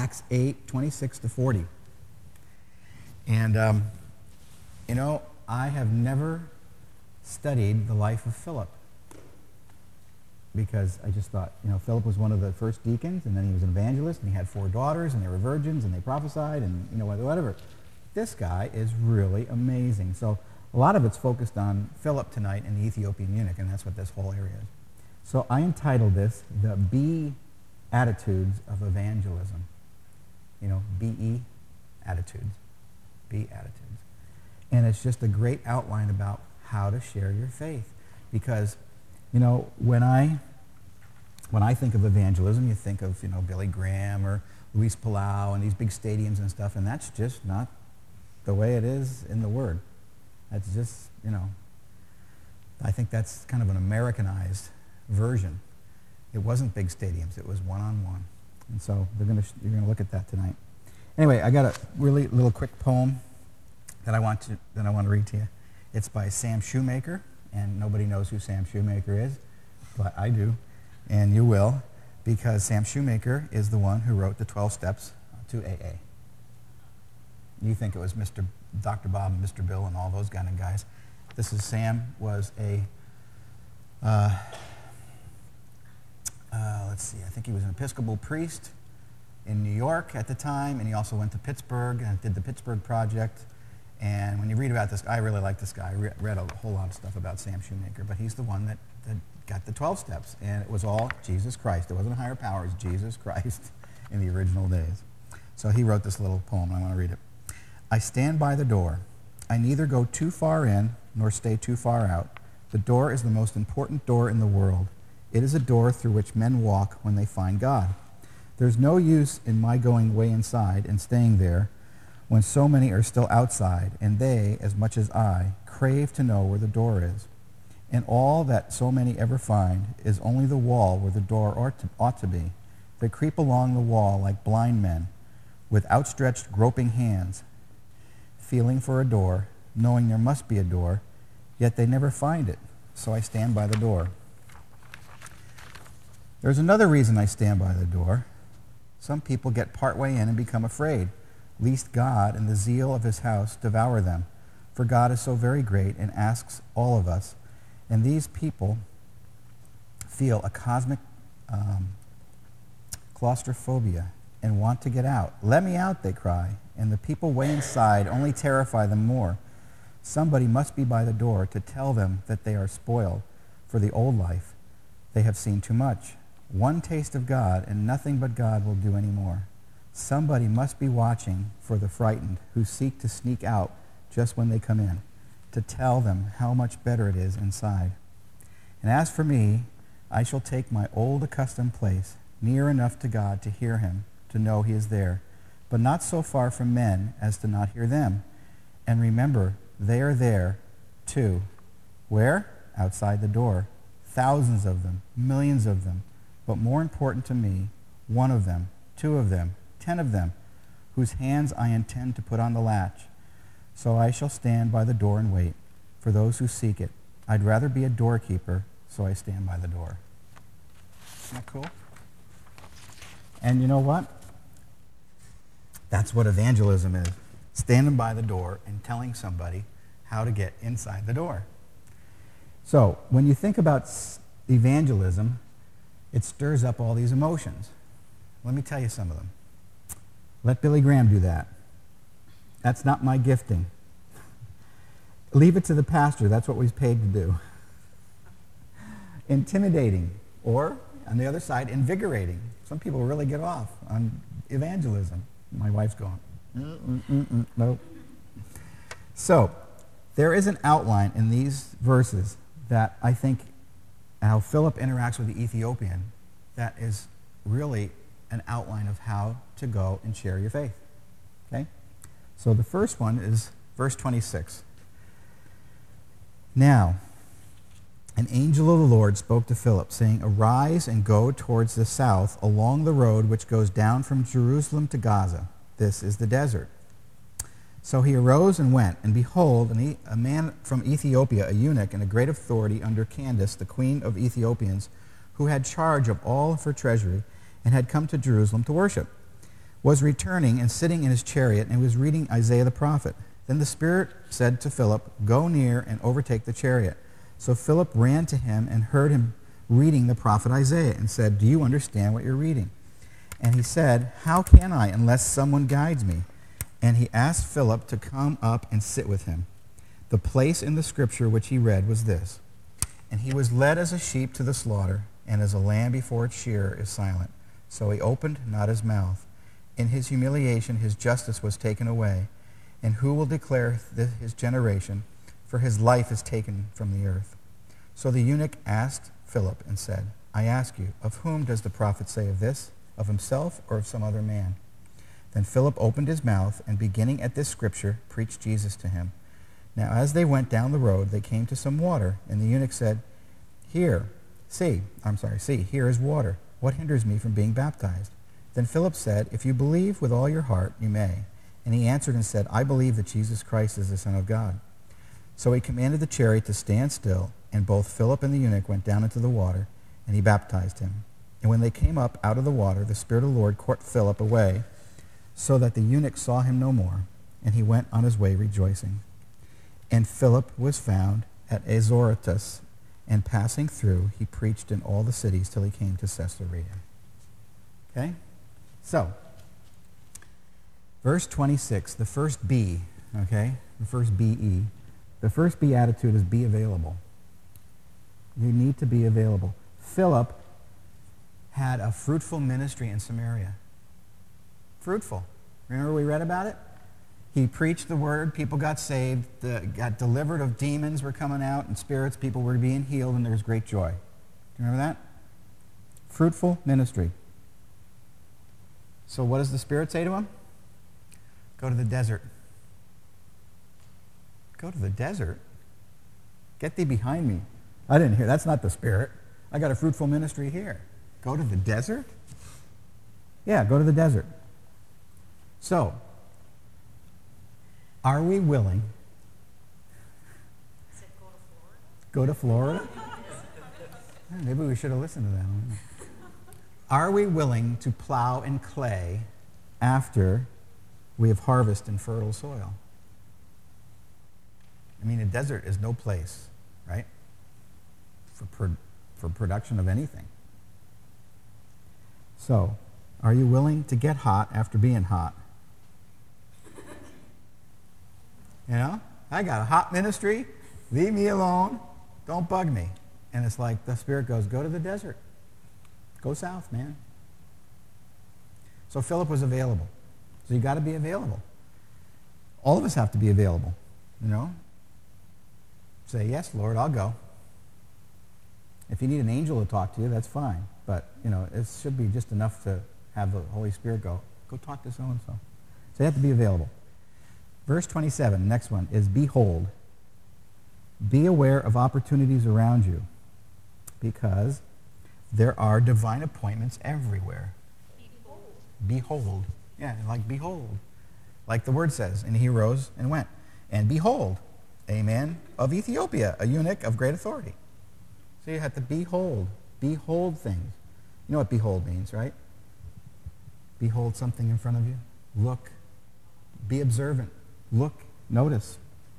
Acts 8:26-40. And, I have never studied the life of Philip because I just thought, Philip was one of the first deacons, and then he was an evangelist, and he had 4 daughters, and they were virgins, and they prophesied, and, whatever. This guy is really amazing. So a lot of it's focused on Philip tonight and the Ethiopian eunuch, and that's what this whole area is. So I entitled this, The Beatitudes of Evangelism. B-E, attitudes. Beatitudes. And it's just a great outline about how to share your faith. Because, when I think of evangelism, you think of, Billy Graham or Luis Palau and these big stadiums and stuff, and that's just not the way it is in the Word. That's just, I think that's kind of an Americanized version. It wasn't big stadiums, it was one-on-one. And so you're going to look at that tonight. Anyway, I got a really little quick poem that I want to read to you. It's by Sam Shoemaker, and nobody knows who Sam Shoemaker is, but I do, and you will, because Sam Shoemaker is the one who wrote the 12 Steps to AA. You think it was Dr. Bob and Mr. Bill and all those kind of guys. Sam was a, let's see, I think he was an Episcopal priest in New York at the time, and he also went to Pittsburgh and did the Pittsburgh Project. And when you read about this, I really like this guy. I read a whole lot of stuff about Sam Shoemaker, but he's the one that got the 12 steps, and it was all Jesus Christ. It wasn't a higher power, it was Jesus Christ in the original days. So he wrote this little poem, and I want to read it. I stand by the door. I neither go too far in nor stay too far out. The door is the most important door in the world. It is a door through which men walk when they find God. There's no use in my going way inside and staying there when so many are still outside, and they, as much as I, crave to know where the door is. And all that so many ever find is only the wall where the door ought to be. They creep along the wall like blind men, with outstretched, groping hands, feeling for a door, knowing there must be a door, yet they never find it, so I stand by the door. There's another reason I stand by the door. Some people get partway in and become afraid, lest God and the zeal of his house devour them. For God is so very great and asks all of us. And these people feel a cosmic claustrophobia and want to get out. Let me out, they cry. And the people way inside only terrify them more. Somebody must be by the door to tell them that they are spoiled for the old life. They have seen too much. One taste of God, and nothing but God will do any more. Somebody must be watching for the frightened who seek to sneak out just when they come in, to tell them how much better it is inside. And as for me, I shall take my old accustomed place, near enough to God to hear him, to know he is there, but not so far from men as to not hear them. And remember, they are there, too. Where? Outside the door. Thousands of them, millions of them, but more important to me, one of them, 2 of them, 10 of them, whose hands I intend to put on the latch. So I shall stand by the door and wait for those who seek it. I'd rather be a doorkeeper, so I stand by the door. Isn't that cool? And you know what? That's what evangelism is. Standing by the door and telling somebody how to get inside the door. So when you think about evangelism, it stirs up all these emotions. Let me tell you some of them. Let Billy Graham do that. That's not my gifting. Leave it to the pastor. That's what we're paid to do. Intimidating, or on the other side, invigorating. Some people really get off on evangelism. My wife's going, nope. So, there is an outline in these verses that I think how Philip interacts with the Ethiopian that is really an outline of how to go and share your faith. Okay? So the first one is verse 26. Now, an angel of the Lord spoke to Philip, saying, Arise and go towards the south along the road which goes down from Jerusalem to Gaza. This is the desert. So he arose and went, and behold, a man from Ethiopia, a eunuch and a great authority under Candace, the queen of Ethiopians, who had charge of all of her treasury, and had come to Jerusalem to worship. was returning and sitting in his chariot, and was reading Isaiah the prophet. Then the Spirit said to Philip, "Go near and overtake the chariot." So Philip ran to him and heard him reading the prophet Isaiah, and said, "Do you understand what you're reading?" And he said, "How can I unless someone guides me?" And he asked Philip to come up and sit with him. The place in the scripture which he read was this: "And he was led as a sheep to the slaughter, and as a lamb before its shearer is silent, so he opened not his mouth. In his humiliation his justice was taken away. And who will declare his generation? For his life is taken from the earth." So the eunuch asked Philip and said, "I ask you, of whom does the prophet say of this? Of himself or of some other man?" Then Philip opened his mouth, and beginning at this scripture, preached Jesus to him. Now as they went down the road, they came to some water, and the eunuch said, See, here is water. What hinders me from being baptized?" Then Philip said, "If you believe with all your heart, you may." And he answered and said, "I believe that Jesus Christ is the Son of God." So he commanded the chariot to stand still, and both Philip and the eunuch went down into the water, and he baptized him. And when they came up out of the water, the Spirit of the Lord caught Philip away, so that the eunuch saw him no more, and he went on his way rejoicing. And Philip was found at Azotus, and passing through, he preached in all the cities till he came to Caesarea. Okay? So, verse 26, the first B, okay? The first B-E. The first beatitude is be available. You need to be available. Philip had a fruitful ministry in Samaria. Fruitful. Remember we read about it? He preached the word, people got saved, got delivered of demons were coming out, and spirits, people were being healed, and there was great joy. Do you remember that? Fruitful ministry. So what does the Spirit say to him? Go to the desert. Go to the desert? Get thee behind me. I didn't hear. That's not the Spirit. I got a fruitful ministry here. Go to the desert? Yeah, go to the desert. So, are we willing? Said go to Florida? Maybe we should have listened to that. Are we willing to plow in clay after we have harvested in fertile soil? I mean, a desert is no place, right, for production of anything. So, are you willing to get hot after being hot? You know, I got a hot ministry, leave me alone, don't bug me. And it's like the Spirit goes, go to the desert. Go south, man. So Philip was available. So you got to be available. All of us have to be available, you know. Say, yes, Lord, I'll go. If you need an angel to talk to you, that's fine. But, you know, it should be just enough to have the Holy Spirit go talk to so-and-so. So you have to be available. Verse 27, next one, is behold. Be aware of opportunities around you, because there are divine appointments everywhere. Behold. Behold. Yeah, like behold. Like the word says, and he rose and went. And behold, a man of Ethiopia, a eunuch of great authority. So you have to behold. Behold things. You know what behold means, right? Behold something in front of you. Look. Be observant. Look. Notice.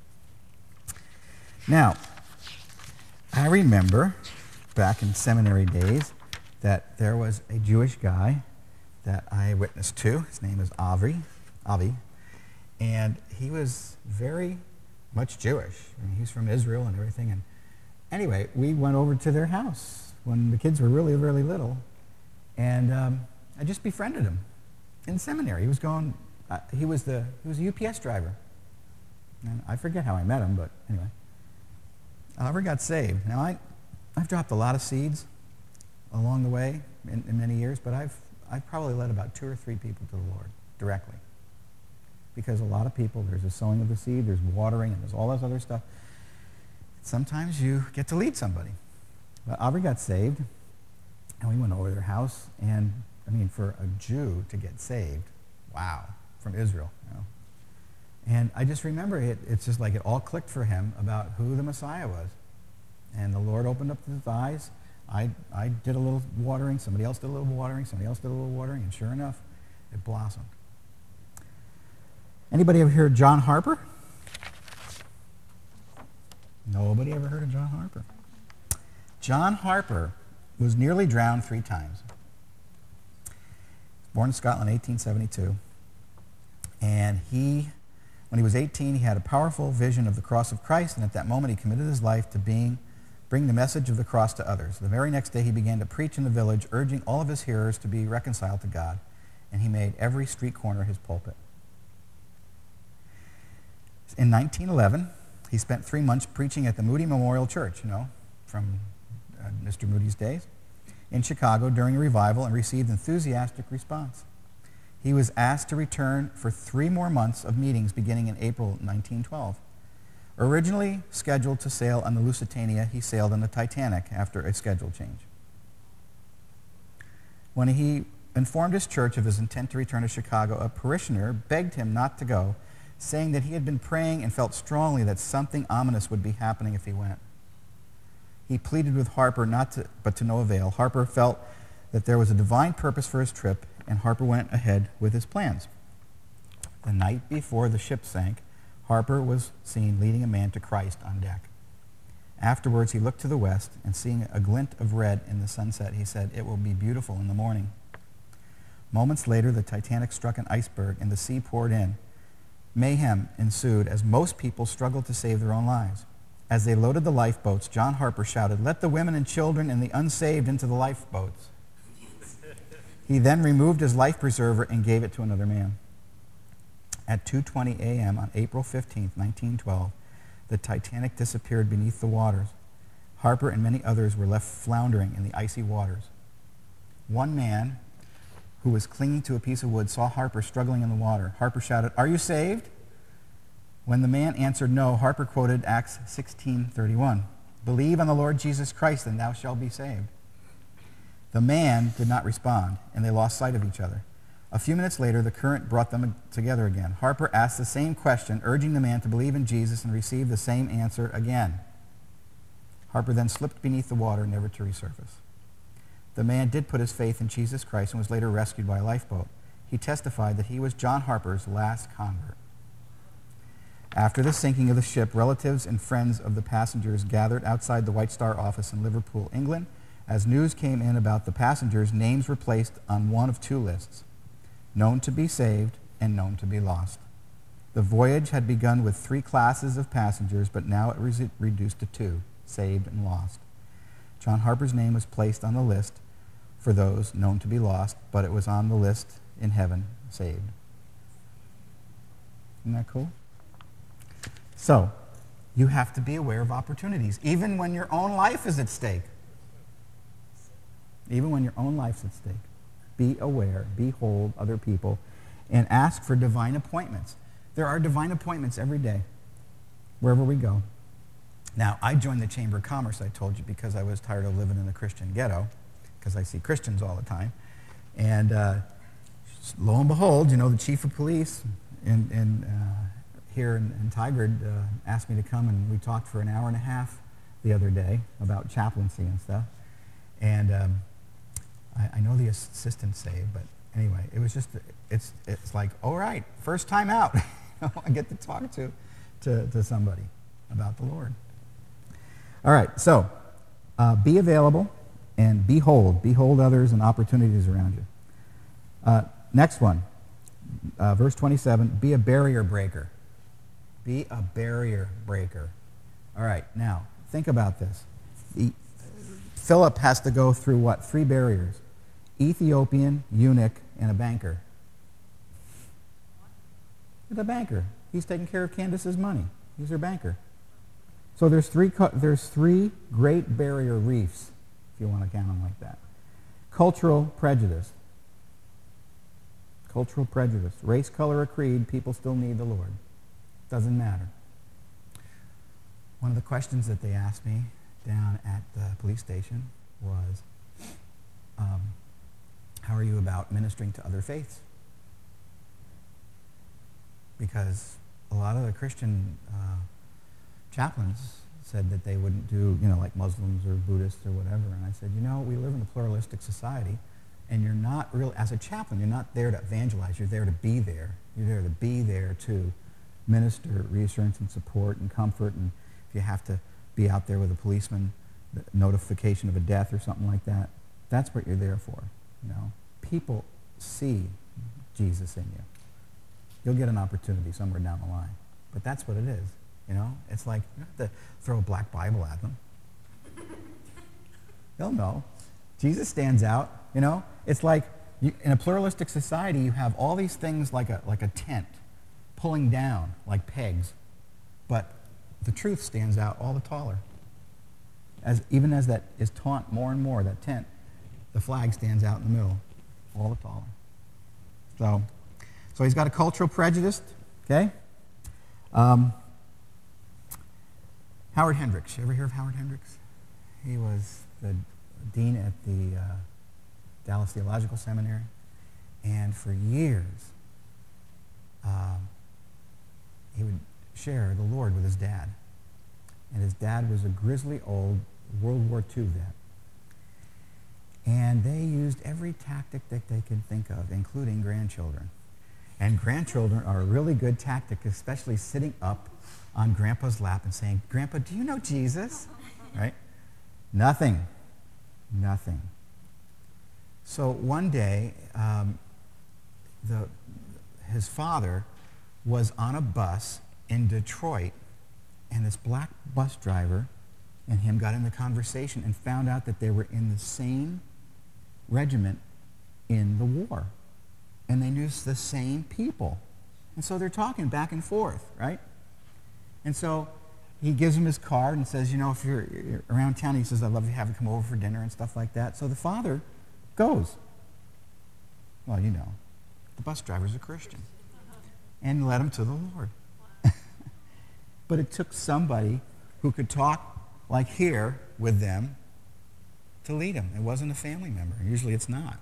Now, I remember back in seminary days that there was a Jewish guy that I witnessed to. His name is Avi, and he was very much Jewish. I mean, he's from Israel and everything. And anyway, we went over to their house when the kids were really, really little, and I just befriended him in seminary. He was going. He was a UPS driver, and I forget how I met him, but anyway, Avi got saved. Now I've dropped a lot of seeds along the way in many years, but I've probably led about 2 or 3 people to the Lord directly. Because a lot of people, there's a sowing of the seed, there's watering, and there's all this other stuff. Sometimes you get to lead somebody. But Aubrey got saved, and we went over to their house, and I mean, for a Jew to get saved, wow, from Israel, you know. And I just remember it's just like it all clicked for him about who the Messiah was. And the Lord opened up his eyes. I did a little watering, somebody else did a little watering, somebody else did a little watering, and sure enough, it blossomed. Anybody ever heard of John Harper? Nobody ever heard of John Harper. John Harper was nearly drowned 3 times. Born in Scotland in 1872. And when he was 18, he had a powerful vision of the cross of Christ, and at that moment he committed his life to bring the message of the cross to others. The very next day he began to preach in the village, urging all of his hearers to be reconciled to God, and he made every street corner his pulpit. In 1911, he spent 3 months preaching at the Moody Memorial Church, from Mr. Moody's days, in Chicago during a revival, and received enthusiastic response. He was asked to return for 3 more months of meetings beginning in April 1912. Originally scheduled to sail on the Lusitania, he sailed on the Titanic after a schedule change. When he informed his church of his intent to return to Chicago, a parishioner begged him not to go, saying that he had been praying and felt strongly that something ominous would be happening if he went. He pleaded with Harper but to no avail. Harper felt that there was a divine purpose for his trip, and Harper went ahead with his plans. The night before the ship sank, Harper was seen leading a man to Christ on deck. Afterwards, he looked to the west, and seeing a glint of red in the sunset, he said, "It will be beautiful in the morning." Moments later, the Titanic struck an iceberg, and the sea poured in. Mayhem ensued as most people struggled to save their own lives. As they loaded the lifeboats, John Harper shouted, "Let the women and children and the unsaved into the lifeboats." He then removed his life preserver and gave it to another man. At 2:20 a.m. on April 15, 1912, the Titanic disappeared beneath the waters. Harper and many others were left floundering in the icy waters. One man who was clinging to a piece of wood saw Harper struggling in the water. Harper shouted, "Are you saved?" When the man answered no, Harper quoted Acts 16:31, "Believe on the Lord Jesus Christ, and thou shalt be saved." The man did not respond, and they lost sight of each other. A few minutes later, the current brought them together again. Harper asked the same question, urging the man to believe in Jesus, and received the same answer again. Harper then slipped beneath the water, never to resurface. The man did put his faith in Jesus Christ and was later rescued by a lifeboat. He testified that he was John Harper's last convert. After the sinking of the ship, relatives and friends of the passengers gathered outside the White Star office in Liverpool, England. As news came in about the passengers, names were placed on one of 2 lists, known to be saved and known to be lost. The voyage had begun with 3 classes of passengers, but now it was reduced to 2, saved and lost. John Harper's name was placed on the list for those known to be lost, but it was on the list in heaven, saved. Isn't that cool? So, you have to be aware of opportunities, even when your own life is at stake. Even when your own life's at stake. Be aware, behold other people, and ask for divine appointments. There are divine appointments every day, wherever we go. Now, I joined the Chamber of Commerce, I told you, because I was tired of living in a Christian ghetto, because I see Christians all the time. And lo and behold, the chief of police here in Tigard asked me to come, and we talked for an hour and a half the other day about chaplaincy and stuff. And I know the assistant's saved, but anyway, it was just, it's like, all right, first time out. I get to talk to somebody about the Lord. All right, so be available and behold others and opportunities around you. Next one, verse 27, be a barrier breaker. Be a barrier breaker. All right, now, think about this. Philip has to go through what? 3 barriers. Ethiopian, eunuch, and a banker. The banker. He's taking care of Candace's money. He's her banker. So there's 3 great barrier reefs, if you want to count them like that. Cultural prejudice. Cultural prejudice. Race, color, or creed, people still need the Lord. Doesn't matter. One of the questions that they asked me down at the police station was, how are you about ministering to other faiths? Because a lot of the Christian chaplains said that they wouldn't do, like Muslims or Buddhists or whatever. And I said, we live in a pluralistic society. And you're not really, as a chaplain, you're not there to evangelize. You're there to be there. You're there to be there to minister reassurance and support and comfort. And if you have to be out there with a policeman, the notification of a death or something like that, that's what you're there for. You know, people see Jesus in you. You'll get an opportunity somewhere down the line. But that's what it is. You know, it's like you don't have to throw a black Bible at them. They'll know. Jesus stands out. You know, it's like in a pluralistic society, you have all these things like a tent pulling down like pegs, but the truth stands out all the taller. Even as that is taught more and more, that tent, the flag stands out in the middle, all the taller. So he's got a cultural prejudice, okay? Howard Hendricks. You ever hear of Howard Hendricks? He was the dean at the Dallas Theological Seminary, and for years he would share the Lord with his dad. And his dad was a grizzly old World War II vet. And they used every tactic that they could think of, including grandchildren. And grandchildren are a really good tactic, especially sitting up on Grandpa's lap and saying, "Grandpa, do you know Jesus?" Right? Nothing. So one day, his father was on a bus in Detroit, and this black bus driver and him got into conversation and found out that they were in the same regiment in the war. And they knew the same people. And so they're talking back and forth, right? And so he gives him his card and says, you know, if you're around town, he says, I'd love to have you come over for dinner and stuff like that. So the father goes. Well, you know, the bus driver's a Christian. And led him to the Lord. But it took somebody who could talk like here with them to lead him. It wasn't a family member. Usually it's not.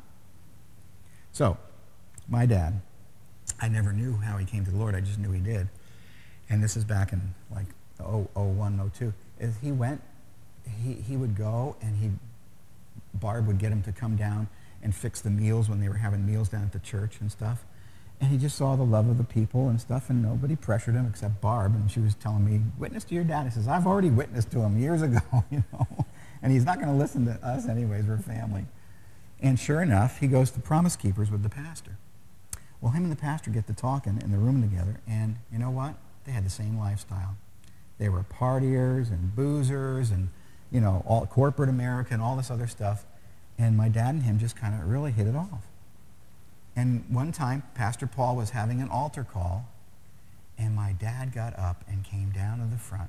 So, my dad, I never knew how he came to the Lord. I just knew he did. And this is back in like 01, 02. As he went, he would go and Barb would get him to come down and fix the meals when they were having meals down at the church and stuff. And he just saw the love of the people and stuff, and nobody pressured him except Barb. And she was telling me, witness to your dad. He says, I've already witnessed to him years ago, you know. And he's not going to listen to us anyways. We're family. And sure enough, he goes to Promise Keepers with the pastor. Well, him and the pastor get to talking in the room together, and you know what? They had the same lifestyle. They were partiers and boozers and, you know, all corporate America and all this other stuff. And my dad and him just kind of really hit it off. And one time, Pastor Paul was having an altar call, and my dad got up and came down to the front.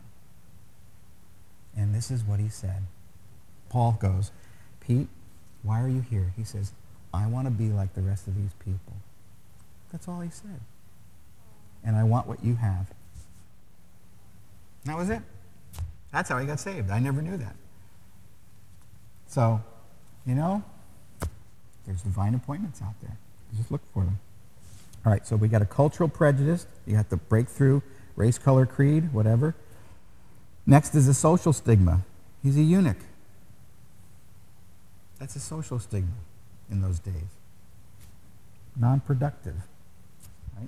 And this is what he said. Paul goes, Pete, why are you here? He says, I want to be like the rest of these people. That's all he said. And I want what you have. And that was it. That's how he got saved. I never knew that. So, you know, there's divine appointments out there. Just look for them. All right, so we got a cultural prejudice. You have to break through race, color, creed, whatever. Next is a social stigma. He's a eunuch. That's a social stigma in those days. Non-productive. Right?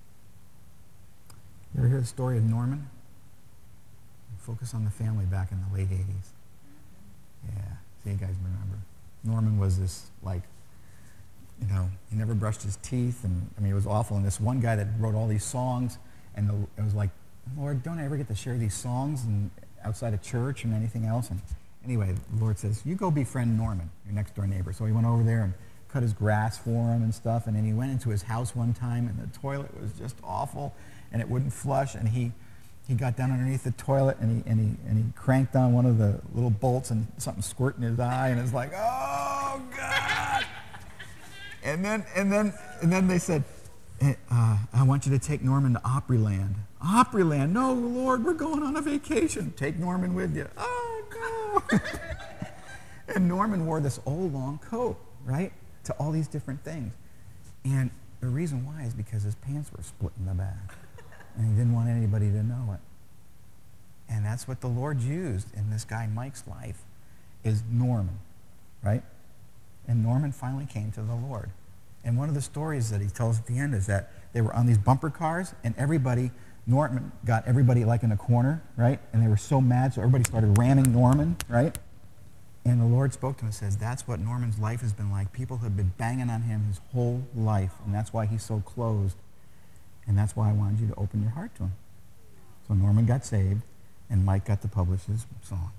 You ever hear the story of Norman? Focus on the family back in the late 80s. Yeah, see, you guys remember. Norman was this, like, you know, he never brushed his teeth, and I mean, it was awful. And this one guy that wrote all these songs, and it was like, Lord, don't I ever get to share these songs and outside of church and anything else? And anyway, the Lord says, you go befriend Norman, your next door neighbor. So he went over there and cut his grass for him and stuff. And then he went into his house one time, and the toilet was just awful, and it wouldn't flush. And he got down underneath the toilet, and he cranked on one of the little bolts, and something squirted in his eye, and it's like, oh God! And then they said, I want you to take Norman to Opryland. Opryland? No, Lord, we're going on a vacation. Take Norman with you. Oh, no. And Norman wore this old long coat, right, to all these different things. And the reason why is because his pants were split in the back. And he didn't want anybody to know it. And that's what the Lord used in this guy Mike's life, is Norman, right? And Norman finally came to the Lord. And one of the stories that he tells at the end is that they were on these bumper cars, and Norman got everybody like in a corner, right? And they were so mad, so everybody started ramming Norman, right? And the Lord spoke to him and says, that's what Norman's life has been like. People have been banging on him his whole life, and that's why he's so closed. And that's why I wanted you to open your heart to him. So Norman got saved, and Mike got to publish his songs.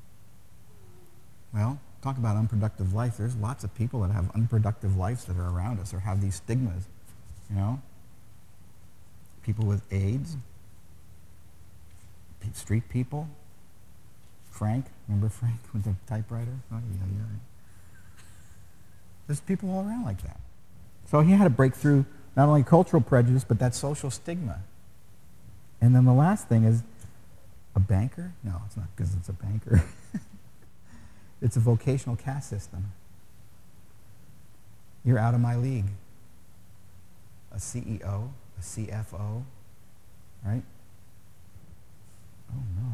Well, talk about unproductive life. There's lots of people that have unproductive lives that are around us or have these stigmas, you know? People with AIDS, street people. Frank, remember Frank with the typewriter? Oh, yeah. There's people all around like that. So he had to break through not only cultural prejudice, but that social stigma. And then the last thing is a banker? No, it's not because it's a banker. It's a vocational caste system. You're out of my league. A CEO, a CFO, right? Oh, no.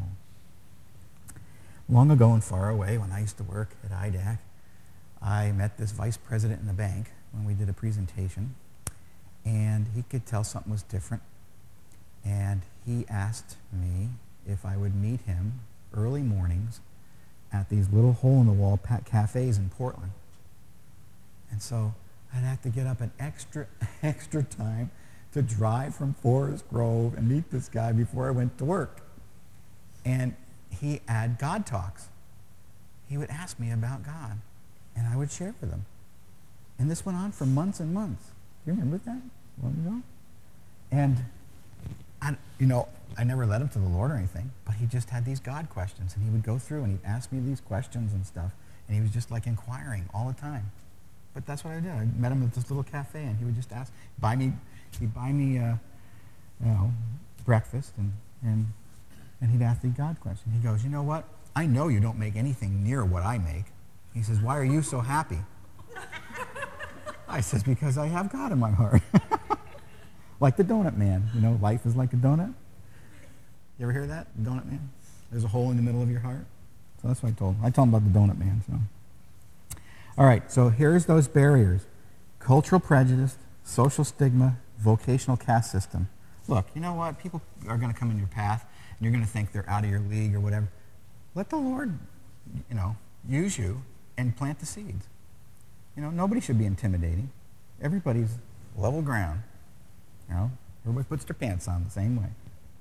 Long ago and far away, when I used to work at IDAC, I met this vice president in the bank when we did a presentation, and he could tell something was different, and he asked me if I would meet him early mornings at these little hole-in-the-wall cafes in Portland. And so I'd have to get up an extra time to drive from Forest Grove and meet this guy before I went to work. And he had God talks. He would ask me about God, and I would share with him. And this went on for months and months. You remember that? Long ago? And I never led him to the Lord or anything, but he just had these God questions, and he would go through and he'd ask me these questions and stuff, and he was just like inquiring all the time. But that's what I did. I met him at this little cafe, and he would just ask, he'd buy me breakfast, and he'd ask the God question. He goes, you know what? I know you don't make anything near what I make. He says, why are you so happy? I says, because I have God in my heart. Like the donut man. You know, life is like a donut. You ever hear that? Donut man? There's a hole in the middle of your heart. So that's what I told him. I told him about the donut man. So, all right, so here's those barriers. Cultural prejudice, social stigma, vocational caste system. Look, you know what? People are going to come in your path, and you're going to think they're out of your league or whatever. Let the Lord, use you and plant the seeds. Nobody should be intimidating. Everybody's level ground. Everybody puts their pants on the same way.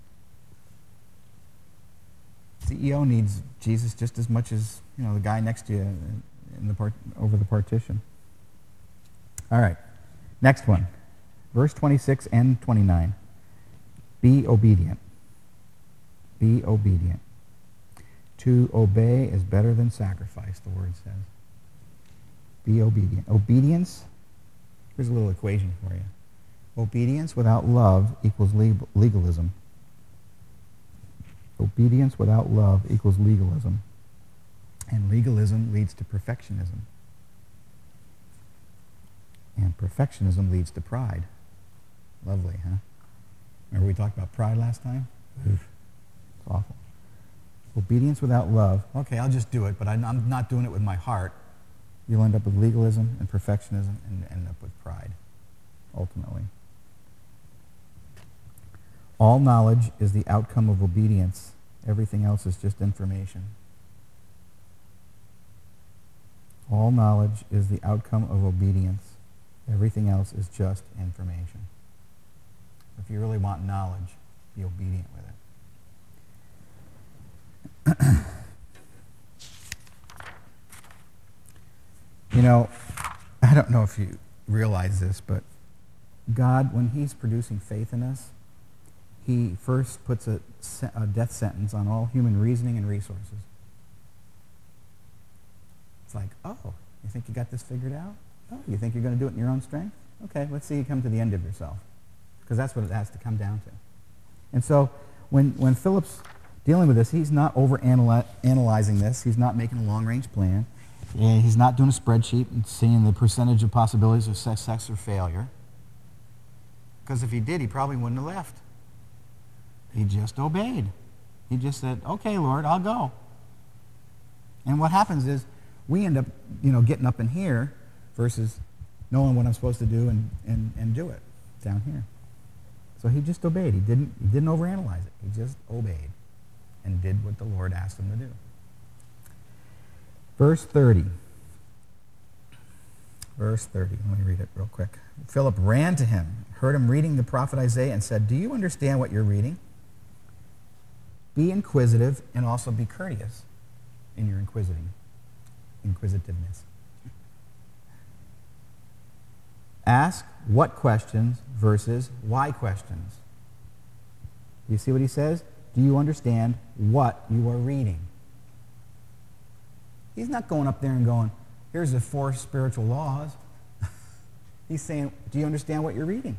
CEO needs Jesus just as much as, the guy next to you over the partition. All right, next one. Verse 26 and 29. Be obedient. Be obedient. To obey is better than sacrifice, the word says. Be obedient. Obedience, here's a little equation for you. Obedience without love equals legalism. Obedience without love equals legalism. And legalism leads to perfectionism. And perfectionism leads to pride. Lovely, huh? Remember we talked about pride last time? It's awful. Obedience without love. Okay, I'll just do it, but I'm not doing it with my heart. You'll end up with legalism and perfectionism and end up with pride, ultimately. All knowledge is the outcome of obedience. Everything else is just information. All knowledge is the outcome of obedience. Everything else is just information. If you really want knowledge, be obedient with it. I don't know if you realize this, but God, when he's producing faith in us, he first puts a death sentence on all human reasoning and resources. It's like, oh, you think you got this figured out? Oh, you think you're going to do it in your own strength? Okay, let's see you come to the end of yourself. Because that's what it has to come down to. And so when Philip's dealing with this, he's not over-analyzing this. He's not making a long-range plan. He's not doing a spreadsheet and seeing the percentage of possibilities of success or failure. Because if he did, he probably wouldn't have left. He just obeyed. He just said, okay, Lord, I'll go. And what happens is we end up, getting up in here versus knowing what I'm supposed to do and do it down here. So he just obeyed. He didn't overanalyze it. He just obeyed and did what the Lord asked him to do. Verse 30. Verse 30. Let me read it real quick. Philip ran to him, heard him reading the prophet Isaiah, and said, "Do you understand what you're reading? Be inquisitive and also be courteous in your inquisitiveness. Ask what questions versus why questions." Do you see what he says? Do you understand what you are reading? He's not going up there and going, here's the 4 spiritual laws. He's saying, do you understand what you're reading?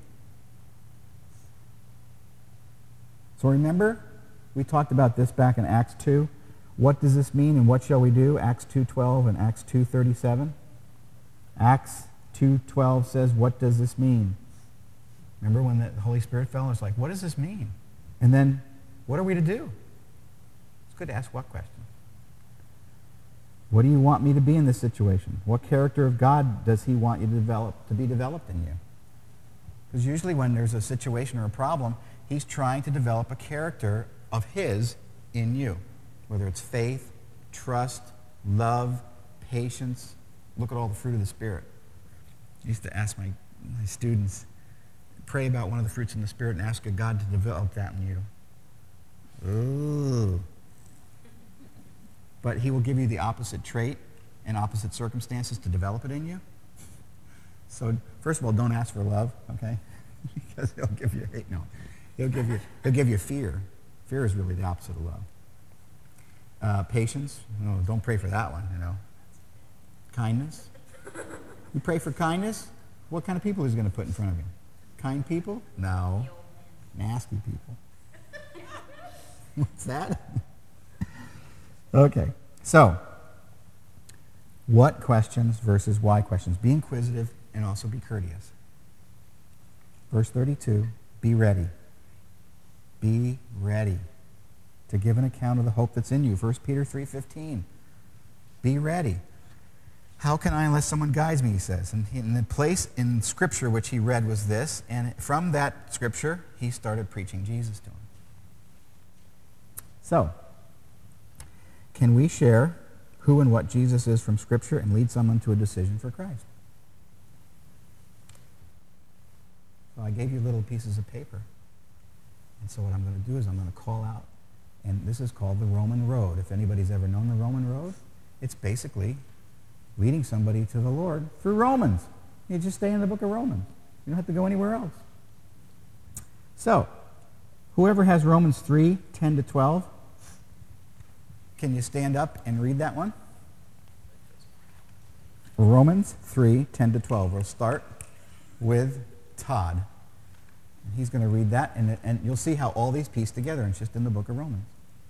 So remember, we talked about this back in Acts 2. What does this mean and what shall we do? Acts 2:12 and Acts 2:37. Acts 2:12 says, what does this mean? Remember when the Holy Spirit fell? It's like, what does this mean? And then, what are we to do? It's good to ask what question. What do you want me to be in this situation? What character of God does he want you to be developed in you? Because usually when there's a situation or a problem, he's trying to develop a character of his in you. Whether it's faith, trust, love, patience. Look at all the fruit of the Spirit. I used to ask my students, pray about one of the fruits in the Spirit and ask God to develop that in you. Ooh. But he will give you the opposite trait and opposite circumstances to develop it in you. So first of all, don't ask for love, okay? Because he'll give you hate. No, he'll give you fear. Fear is really the opposite of love. Patience. No, don't pray for that one. Kindness. You pray for kindness. What kind of people is he going to put in front of you? Kind people? No. Nasty people. What's that? Okay, so what questions versus why questions? Be inquisitive and also be courteous. Verse 32, be ready. Be ready to give an account of the hope that's in you. 1 Peter 3:15. Be ready. How can I unless someone guides me, he says. And the place in Scripture which he read was this, and from that Scripture, he started preaching Jesus to him. So, can we share who and what Jesus is from Scripture and lead someone to a decision for Christ? So I gave you little pieces of paper. And so what I'm going to do is I'm going to call out. And this is called the Roman Road. If anybody's ever known the Roman Road, it's basically leading somebody to the Lord through Romans. You just stay in the book of Romans. You don't have to go anywhere else. So, whoever has Romans 3:10-12, can you stand up and read that one? Romans 3:10-12. We'll start with Todd. He's going to read that, and you'll see how all these piece together, and it's just in the book of Romans.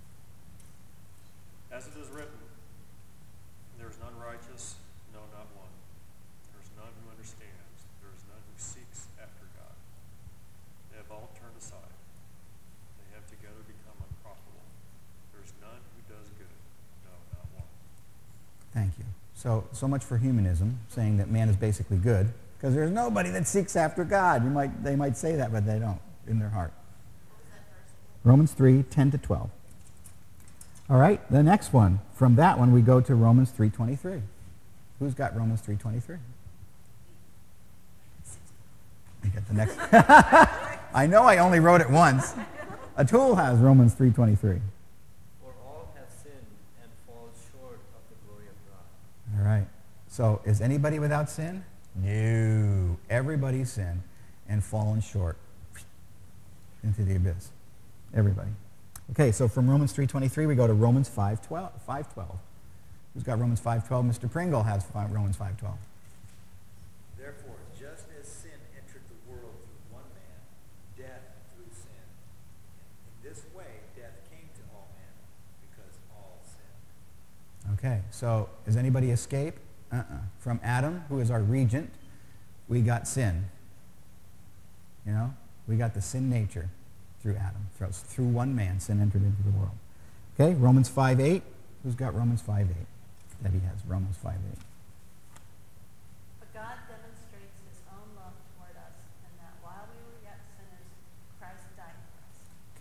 As it is written, there is none righteous, no, not one. There is none who understands. There is none who seeks after God. They have all turned aside. They have together become unprofitable. There is none who does good, no, not one. Thank you. So much for humanism, saying that man is basically good, because there's nobody that seeks after God. They might say that, but they don't in their heart. Romans 3:10-12. All right, the next one. From that one, we go to Romans 3:23. Who's got Romans 3:23? You get the next. I know I only wrote it once. Atul has Romans 3:23. For all have sinned and fall short of the glory of God. All right. So is anybody without sin? No. Everybody's sinned and fallen short into the abyss. Everybody. Okay, so from Romans 3:23, we go to Romans 5:12. Who's got Romans 5:12? Mr. Pringle has Romans 5:12. Therefore, just as sin entered the world through one man, death through sin, in this way death came to all men, because all sinned. Okay, so does anybody escape? From Adam, who is our regent, we got sin. We got the sin nature through Adam. Through one man, sin entered into the world. Okay, Romans 5:8. Who's got Romans 5:8? Debbie has Romans 5:8. But God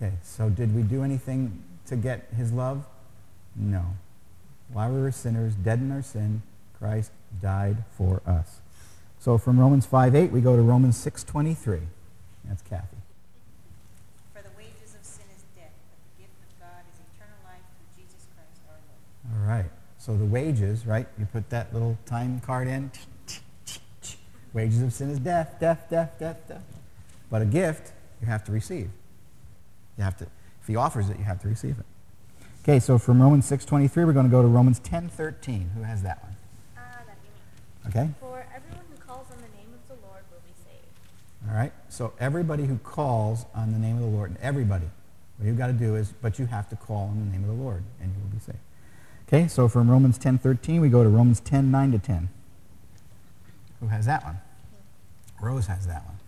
Okay, so did we do anything to get his love? No. While we were sinners, dead in our sin, Christ died for us. So from Romans 5:8, we go to Romans 6:23. That's Kathy. For the wages of sin is death, but the gift of God is eternal life through Jesus Christ our Lord. All right. So the wages, right? You put that little time card in. Wages of sin is death, death, death, death, death. But a gift, you have to receive. You have to, if he offers it, you have to receive it. Okay, so from Romans 6:23, we're going to go to Romans 10:13. Who has that one? That'd be me. Okay? For everyone who calls on the name of the Lord will be saved. All right. So everybody who calls on the name of the Lord, and everybody, what you've got to do is, but you have to call on the name of the Lord, and you will be saved. Okay, so from Romans 10:13, we go to Romans 10:9-10. Who has that one? Rose has that one.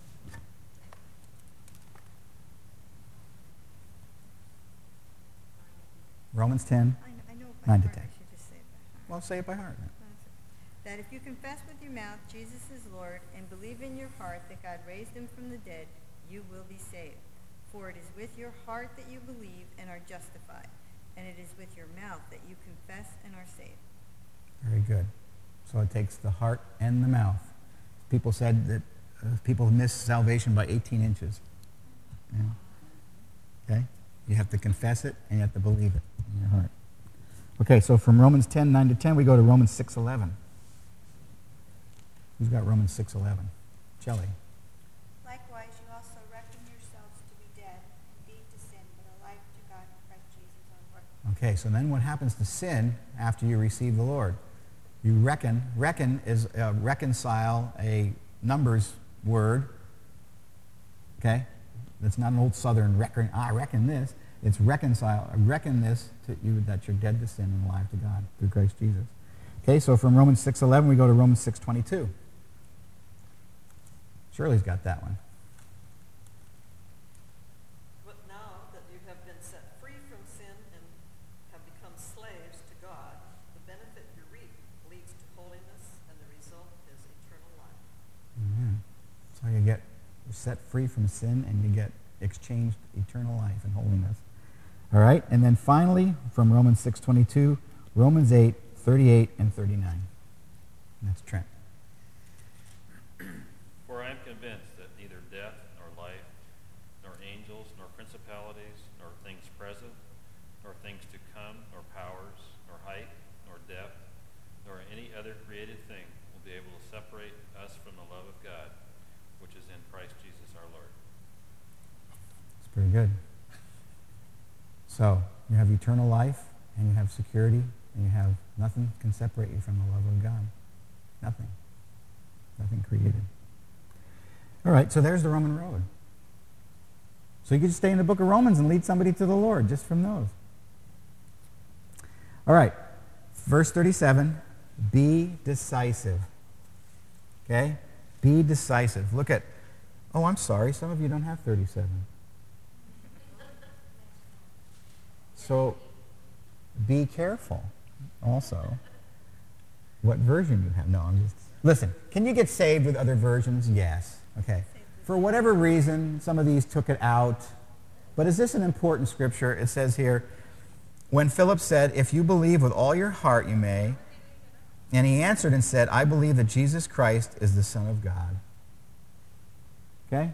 Romans 10. I know it 9 by to heart. 10. I should just say it by heart. Well, say it by heart. That if you confess with your mouth Jesus is Lord and believe in your heart that God raised him from the dead, you will be saved. For it is with your heart that you believe and are justified, and it is with your mouth that you confess and are saved. Very good. So it takes the heart and the mouth. People said that people miss salvation by 18 inches. Yeah. Okay? You have to confess it and you have to believe it in your heart. Okay, so from Romans 10:9-10, we go to Romans 6:11. Who's got Romans 6:11? Shelley. Likewise, you also reckon yourselves to be dead, indeed to sin, but alive to God in Christ Jesus our Lord. Okay, so then what happens to sin after you receive the Lord? You reckon. Reckon is reconcile, a numbers word. Okay? That's not an old southern reckon. I reckon this. It's reconcile. Reckon this to you that you're dead to sin and alive to God through Christ Jesus. Okay, so from Romans 6:11 we go to Romans 6:22. Shirley's got that one. But now that you have been set free from sin and have become slaves to God, the benefit you reap leads to holiness, and the result is eternal life. Amen. So you get set free from sin and you get exchanged eternal life and holiness. All right, and then finally from Romans 6:22, Romans 8:38 and 39. And that's Trent. For I am convinced that neither death, nor life, nor angels, nor principalities, nor things present, nor things to come, nor powers, nor height, nor depth, nor any other created thing will be able to separate us from the love of God, which is in Christ Jesus our Lord. It's pretty good. So you have eternal life, and you have security, and you have nothing can separate you from the love of God. Nothing. Nothing created. All right, so there's the Roman road. So you could just stay in the book of Romans and lead somebody to the Lord just from those. All right, verse 37, be decisive. Okay? Be decisive. Look at, oh, I'm sorry, some of you don't have 37. So be careful also what version you have. No, I'm just, listen, can you get saved with other versions? Yes. Okay. For whatever reason, some of these took it out. But is this an important scripture? It says here, when Philip said, if you believe with all your heart, you may. And he answered and said, I believe that Jesus Christ is the Son of God. Okay?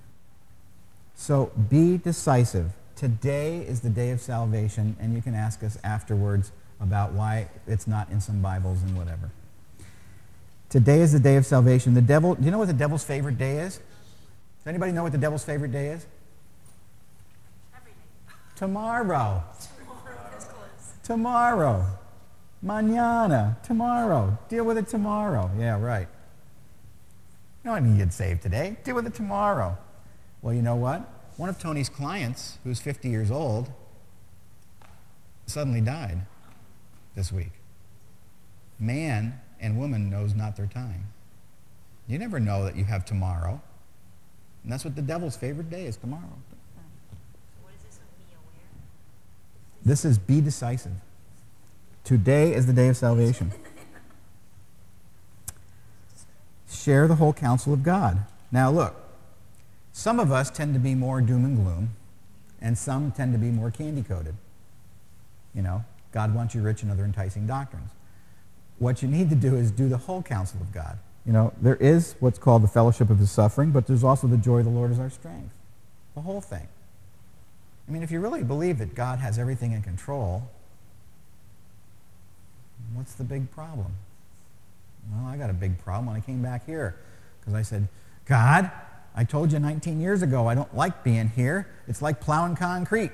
So be decisive. Today is the day of salvation, and you can ask us afterwards about why it's not in some Bibles and whatever. Today is the day of salvation. The devil, do you know what the devil's favorite day is? Does anybody know what the devil's favorite day is? Every day. Tomorrow. Tomorrow. Mañana. Tomorrow. Deal with it tomorrow. Yeah, right. You don't need to get saved today. Deal with it tomorrow. Well, you know what? One of Tony's clients, who's 50 years old, suddenly died this week. Man and woman knows not their time. You never know that you have tomorrow. And that's what the devil's favorite day is, tomorrow. What is this with be aware? This is be decisive. Today is the day of salvation. Share the whole counsel of God. Now look, some of us tend to be more doom and gloom. and some tend to be more candy-coated. You know, God wants you rich in other enticing doctrines. What you need to do is do the whole counsel of God. You know, there is what's called the fellowship of his suffering, but there's also the joy of the Lord is our strength. The whole thing. I mean, if you really believe that God has everything in control, what's the big problem? Well, I got a big problem when I came back here because I said, God, I told you 19 years ago I don't like being here. It's like plowing concrete.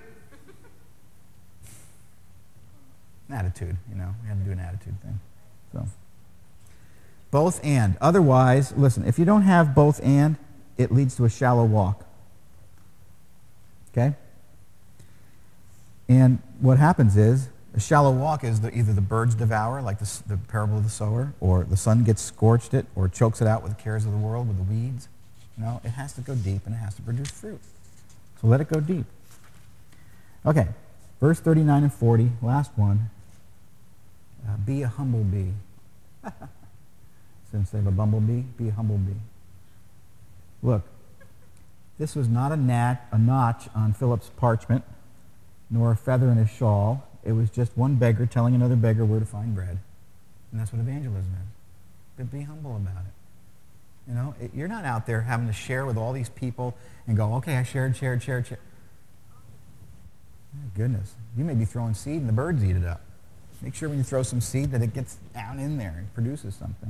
An attitude, you know. We had to do an attitude thing. So, both and. Otherwise, listen, if you don't have both and, it leads to a shallow walk. Okay? And what happens is, a shallow walk is either the birds devour, like the parable of the sower, or the sun gets scorched it, or chokes it out with the cares of the world, with the weeds. You know, it has to go deep, and it has to produce fruit. So let it go deep. Okay, verse 39 and 40, last one. Be a humble bee. Since they have a bumblebee, be a humble bee. Look, this was not a notch on Philip's parchment, nor a feather in his shawl. It was just one beggar telling another beggar where to find bread. And that's what evangelism is. But be humble about it. You know, you're not out there having to share with all these people and go, okay, I shared. My goodness. You may be throwing seed and the birds eat it up. Make sure when you throw some seed that it gets down in there and produces something.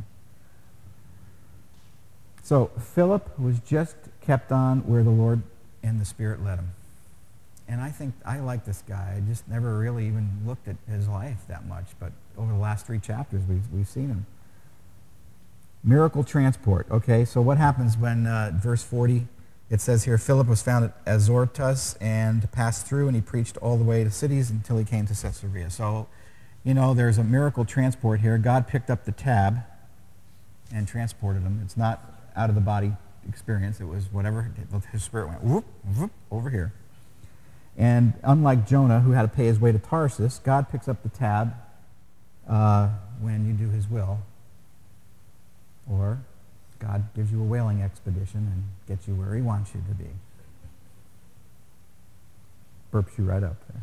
So Philip was just kept on where the Lord and the Spirit led him. And I think I like this guy. I just never really even looked at his life that much. But over the last 3 chapters, we've seen him. Miracle transport. Okay, so what happens when, verse 40, it says here, Philip was found at Azotus and passed through, and he preached all the way to cities until he came to Caesarea. So, you know, there's a miracle transport here. God picked up the tab and transported him. It's not out-of-the-body experience. It was whatever, his spirit went whoop, whoop, over here. And unlike Jonah, who had to pay his way to Tarsus, God picks up the tab when you do his will. Or God gives you a whaling expedition and gets you where he wants you to be. Burps you right up there.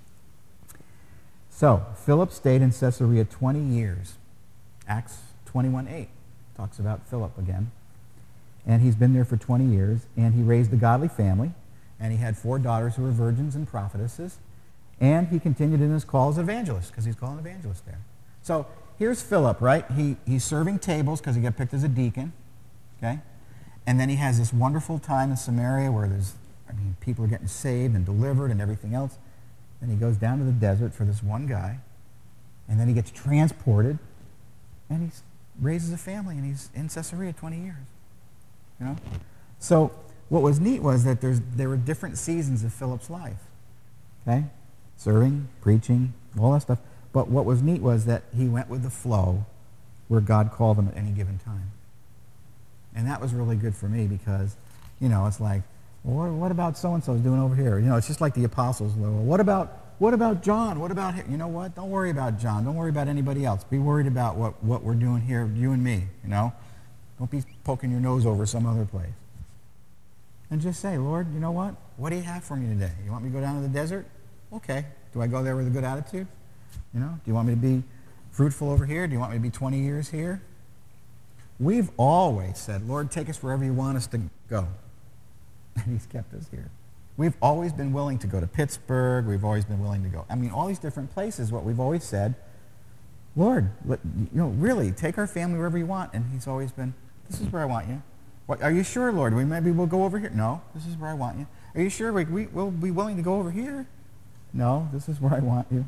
So, Philip stayed in Caesarea 20 years. Acts 21:8 talks about Philip again. And he's been there for 20 years, and he raised a godly family, and he had 4 daughters who were virgins and prophetesses, and he continued in his call as evangelist, because he's called an evangelist there. So, here's Philip, right? He's serving tables because he got picked as a deacon, okay? And then he has this wonderful time in Samaria where people are getting saved and delivered and everything else. Then he goes down to the desert for this one guy, and then he gets transported, and he raises a family, and he's in Caesarea 20 years, you know? So what was neat was that there were different seasons of Philip's life, okay? Serving, preaching, all that stuff. But what was neat was that he went with the flow where God called him at any given time. And that was really good for me because, you know, it's like, well, what about so-and-so's doing over here? You know, it's just like the apostles. Well, what about John? What about him? You know what? Don't worry about John. Don't worry about anybody else. Be worried about what we're doing here, you and me, you know? Don't be poking your nose over some other place. And just say, Lord, you know what? What do you have for me today? You want me to go down to the desert? Okay. Do I go there with a good attitude? You know, do you want me to be fruitful over here? Do you want me to be 20 years here? We've always said, Lord, take us wherever you want us to go. And he's kept us here. We've always been willing to go to Pittsburgh. We've always been willing to go. I mean, all these different places, what we've always said, Lord, really, take our family wherever you want. And he's always been, this is where I want you. What, are you sure, Lord? Maybe we'll go over here. No, this is where I want you. Are you sure we'll be willing to go over here? No, this is where I want you.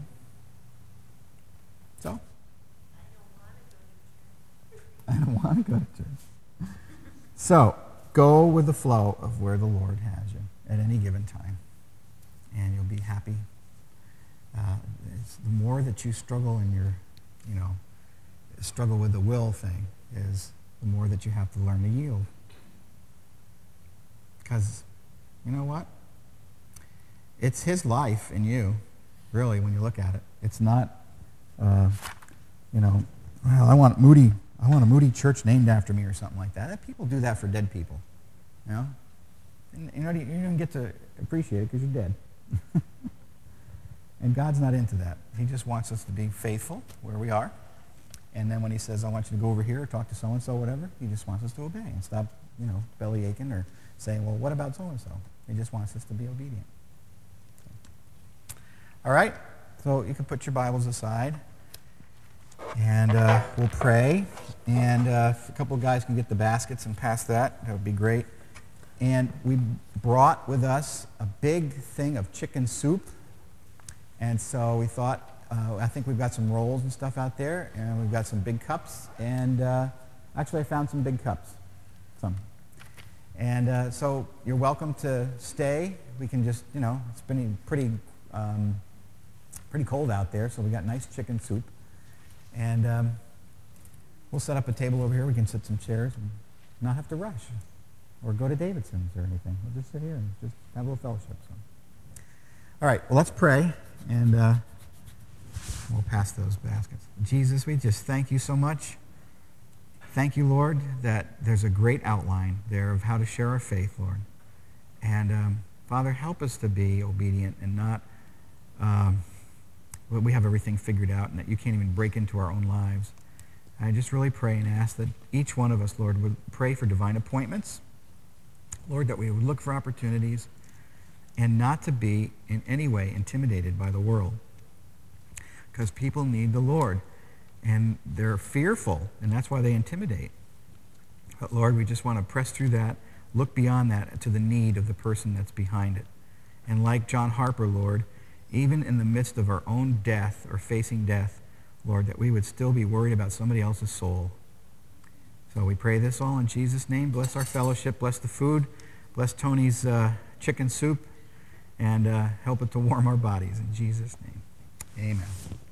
So? I don't want to go to church. So, go with the flow of where the Lord has you at any given time, and you'll be happy. It's the more that you struggle in your, struggle with the will thing, is the more that you have to learn to yield. Because, you know what? It's his life in you, really, when you look at it. It's not, well, I want a Moody church named after me or something like that. People do that for dead people, you know? And you don't get to appreciate it because you're dead. And God's not into that. He just wants us to be faithful where we are. And then when he says, I want you to go over here or talk to so-and-so, whatever, he just wants us to obey and stop, belly aching or saying, well, what about so-and-so? He just wants us to be obedient. All right? So you can put your Bibles aside. And we'll pray. And if a couple of guys can get the baskets and pass that would be great. And we brought with us a big thing of chicken soup. And so we thought, I think we've got some rolls and stuff out there, and we've got some big cups. And actually, I found some big cups. Some. And so you're welcome to stay. We can just, it's been pretty cold out there, so we got nice chicken soup. And we'll set up a table over here. We can sit some chairs and not have to rush or go to Davidson's or anything. We'll just sit here and just have a little fellowship. So. All right, well, let's pray, and we'll pass those baskets. Jesus, we just thank you so much. Thank you, Lord, that there's a great outline there of how to share our faith, Lord. And, Father, help us to be obedient and not... we have everything figured out and that you can't even break into our own lives. I just really pray and ask that each one of us, Lord, would pray for divine appointments. Lord, that we would look for opportunities and not to be in any way intimidated by the world. Because people need the Lord and they're fearful, and that's why they intimidate. But Lord, we just want to press through that, look beyond that to the need of the person that's behind it. And like John Harper, Lord, even in the midst of our own death or facing death, Lord, that we would still be worried about somebody else's soul. So we pray this all in Jesus' name. Bless our fellowship. Bless the food. Bless Tony's chicken soup. And help it to warm our bodies. In Jesus' name, amen.